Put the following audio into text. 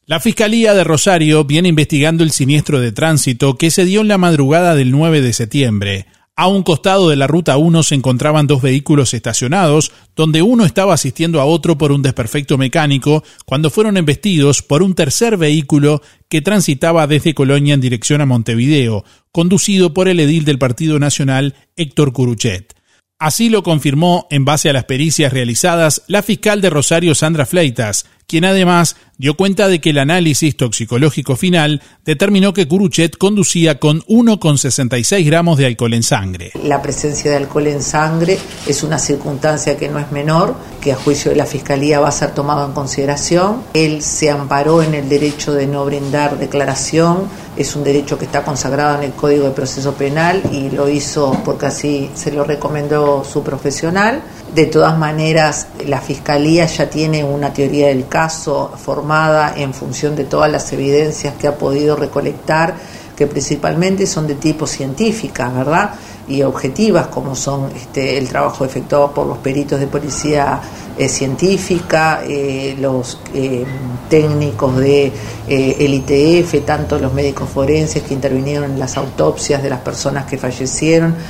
La Fiscalía de Rosario viene investigando el siniestro de tránsito que se dio en la madrugada del 9 de septiembre. A un costado de la Ruta 1 se encontraban dos vehículos estacionados, donde uno estaba asistiendo a otro por un desperfecto mecánico, cuando fueron embestidos por un tercer vehículo que transitaba desde Colonia en dirección a Montevideo, conducido por el edil del Partido Nacional, Héctor Curuchet. Así lo confirmó, en base a las pericias realizadas, la fiscal de Rosario, Sandra Fleitas, quien además dio cuenta de que el análisis toxicológico final determinó que Curuchet conducía con 1,66 gramos de alcohol en sangre. La presencia de alcohol en sangre es una circunstancia que no es menor, que a juicio de la Fiscalía va a ser tomado en consideración. Él se amparó en el derecho de no brindar declaración, es un derecho que está consagrado en el Código de Proceso Penal y lo hizo porque así se lo recomendó su profesional. De todas maneras, la Fiscalía ya tiene una teoría del caso formada en función de todas las evidencias que ha podido recolectar, que principalmente son de tipo científica, ¿verdad? Y objetivas, como son el trabajo efectuado por los peritos de policía científica, los técnicos de el ITF, tanto los médicos forenses que intervinieron en las autopsias de las personas que fallecieron.